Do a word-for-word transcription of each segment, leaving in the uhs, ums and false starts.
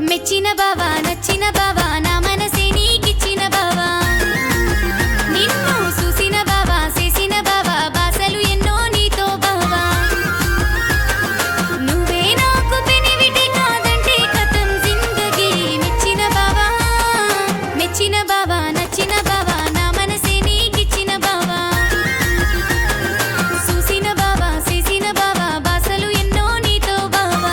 మెచ్చిన బావా నచ్చిన బావా నా మనసే నీకిచ్చిన బావా నిన్ను చూసిన బావా చేసిన బావా బాసలు ఎన్నో నీతో బావా నువ్వే నాకు పెనివిటి కాదంటే కథం జిందగీ మెచ్చిన బావా మెచ్చిన బావా నచ్చిన బావా నా మనసే నీకిచ్చిన బావా చూసిన బావా చేసిన బావా బాసలు ఎన్నో నీతో బావా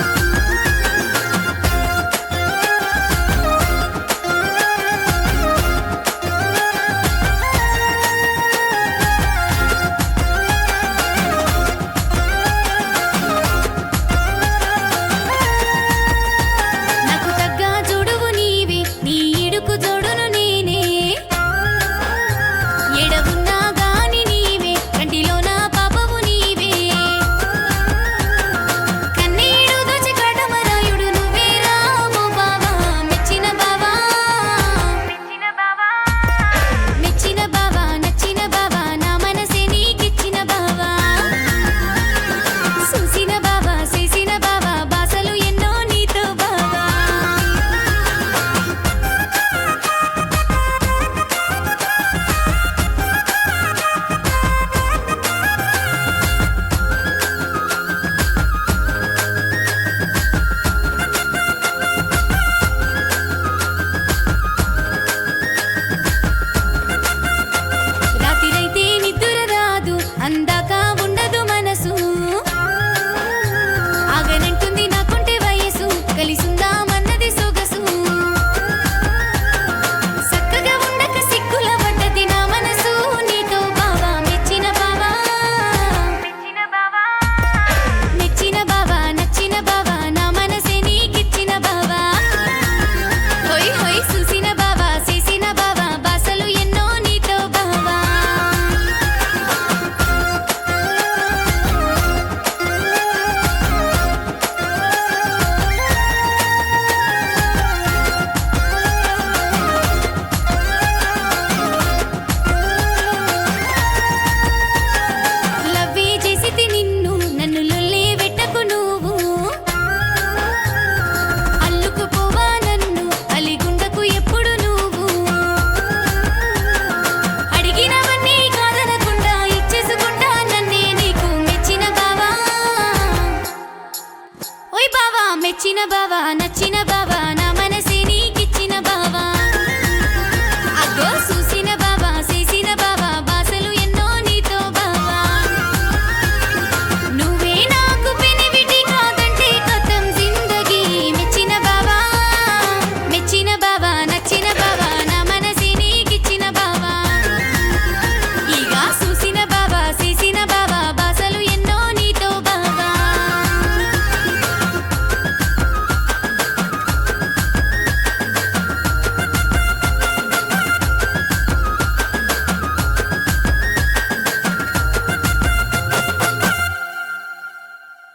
నాకు తగ్గ జోడువు నీవే నీ ఇడుకు జోడును నేనే ఎడవున్నా గాని నీవే కంటిలో నా పాపవు నీవే కన్నీడు దోచి కాటమరాయుడు నువ్వే రాము బావా మెచ్చిన బావా మెచ్చిన బావా మెచ్చిన బావా నచ్చిన బావా నా మనసే నీకిచ్చిన బావా చూసిన బావా చేసిన బావా బాసలు ఎన్నో నీతో బావా రాత్రిరైతే నిద్ర రాదు అందాక ఉండదు మనసు ఆగనంటుంది నాకుంటే వయసు కలిసుందామన్నది సొగసు చక్కగా ఉండక సిగ్గుల పడ్డది నా మనసు నీతో బావా మెచ్చిన బావా మెచ్చిన బావా మెచ్చిన బావా నచ్చిన బావా నా మనసే నీకిచ్చిన బావా హోయ్ హోయ్ చూసిన బావా చేసిన బావా బాసలు ఎన్నో నీతో బావా లవ్వే చేసితి నిన్ను నన్ను లొల్లే వెట్టకు నువ్వు అల్లుకుపోవా నన్ను అలిగుండకు ఎప్పుడు నువ్వు అడిగినవన్నీ కాదనకుండా ఇచ్చేసుకుంటా నన్నే నీకు మెచ్చిన బావా ఓయ్ బావా మెచ్చిన బావా నచ్చిన బావా నా